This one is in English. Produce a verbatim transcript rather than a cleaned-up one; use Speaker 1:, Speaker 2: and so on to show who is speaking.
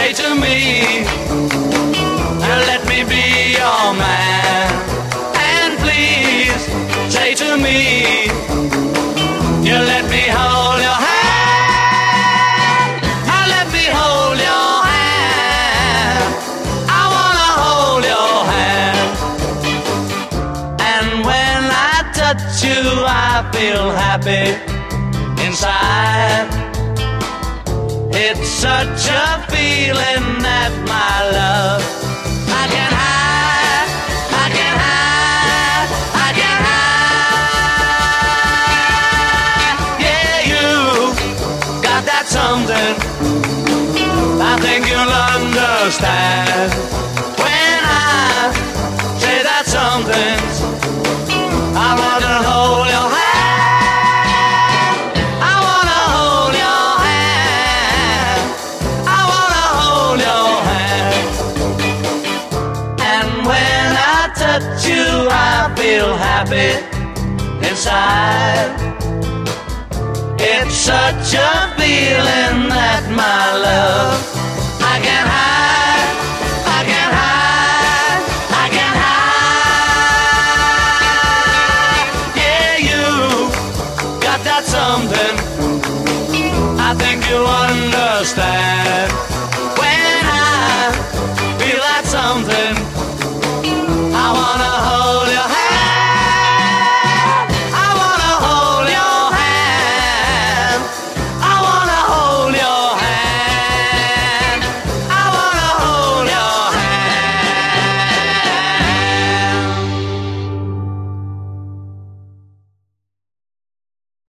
Speaker 1: say to me, let me be your man. And please say to me, you let me hold your hand. I let me hold your hand. I wanna hold your hand. And when I touch you, I feel happy inside. It's such a feeling that my love I can hide, I can hide, I can hide. Yeah, you got that something I think you'll understand. When I say that something, I want to hold your hand. You, I feel happy inside. It's such a feeling that my love